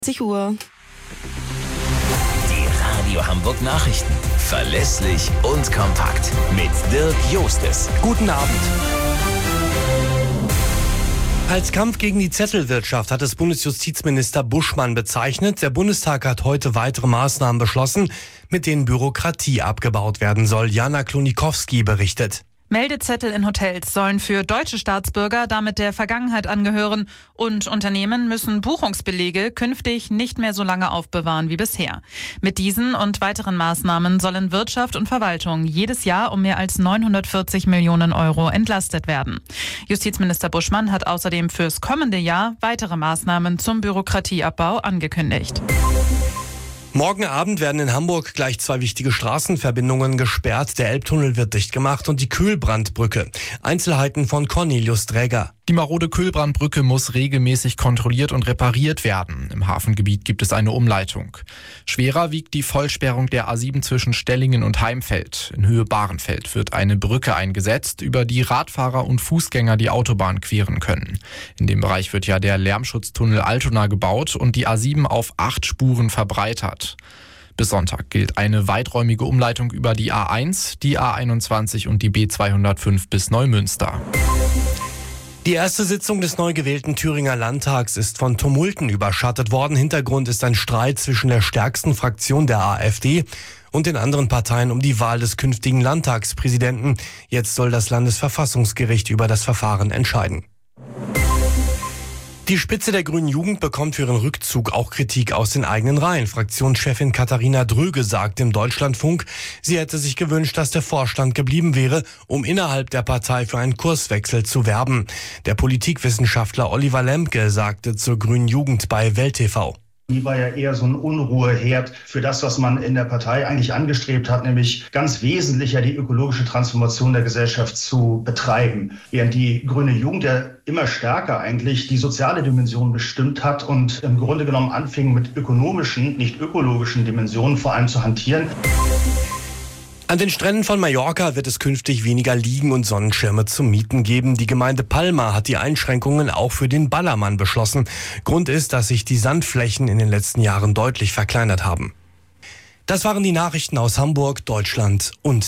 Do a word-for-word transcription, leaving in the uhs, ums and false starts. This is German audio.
zwanzig Uhr. Die Radio Hamburg Nachrichten. Verlässlich und kompakt. Mit Dirk Jostes. Guten Abend. Als Kampf gegen die Zettelwirtschaft hat es Bundesjustizminister Buschmann bezeichnet. Der Bundestag hat heute weitere Maßnahmen beschlossen, mit denen Bürokratie abgebaut werden soll. Jana Klonikowski berichtet. Meldezettel in Hotels sollen für deutsche Staatsbürger damit der Vergangenheit angehören und Unternehmen müssen Buchungsbelege künftig nicht mehr so lange aufbewahren wie bisher. Mit diesen und weiteren Maßnahmen sollen Wirtschaft und Verwaltung jedes Jahr um mehr als neunhundertvierzig Millionen Euro entlastet werden. Justizminister Buschmann hat außerdem fürs kommende Jahr weitere Maßnahmen zum Bürokratieabbau angekündigt. Morgen Abend werden in Hamburg gleich zwei wichtige Straßenverbindungen gesperrt. Der Elbtunnel wird dicht gemacht und die Kühlbrandbrücke. Einzelheiten von Cornelius Dräger. Die marode Kühlbrandbrücke muss regelmäßig kontrolliert und repariert werden. Im Hafengebiet gibt es eine Umleitung. Schwerer wiegt die Vollsperrung der A sieben zwischen Stellingen und Heimfeld. In Höhe Bahrenfeld wird eine Brücke eingesetzt, über die Radfahrer und Fußgänger die Autobahn queren können. In dem Bereich wird ja der Lärmschutztunnel Altona gebaut und die A sieben auf acht Spuren verbreitert. Bis Sonntag gilt eine weiträumige Umleitung über die A eins, die A einundzwanzig und die B zweihundertfünf bis Neumünster. Die erste Sitzung des neu gewählten Thüringer Landtags ist von Tumulten überschattet worden. Hintergrund ist ein Streit zwischen der stärksten Fraktion der AfD und den anderen Parteien um die Wahl des künftigen Landtagspräsidenten. Jetzt soll das Landesverfassungsgericht über das Verfahren entscheiden. Die Spitze der Grünen Jugend bekommt für ihren Rückzug auch Kritik aus den eigenen Reihen. Fraktionschefin Katharina Dröge sagt im Deutschlandfunk, sie hätte sich gewünscht, dass der Vorstand geblieben wäre, um innerhalb der Partei für einen Kurswechsel zu werben. Der Politikwissenschaftler Oliver Lemke sagte zur Grünen Jugend bei Welt T V. Die war ja eher so ein Unruheherd für das, was man in der Partei eigentlich angestrebt hat, nämlich ganz wesentlich ja die ökologische Transformation der Gesellschaft zu betreiben. Während die Grüne Jugend ja immer stärker eigentlich die soziale Dimension bestimmt hat und im Grunde genommen anfing mit ökonomischen, nicht ökologischen Dimensionen vor allem zu hantieren. An den Stränden von Mallorca wird es künftig weniger Liegen und Sonnenschirme zum Mieten geben. Die Gemeinde Palma hat die Einschränkungen auch für den Ballermann beschlossen. Grund ist, dass sich die Sandflächen in den letzten Jahren deutlich verkleinert haben. Das waren die Nachrichten aus Hamburg, Deutschland und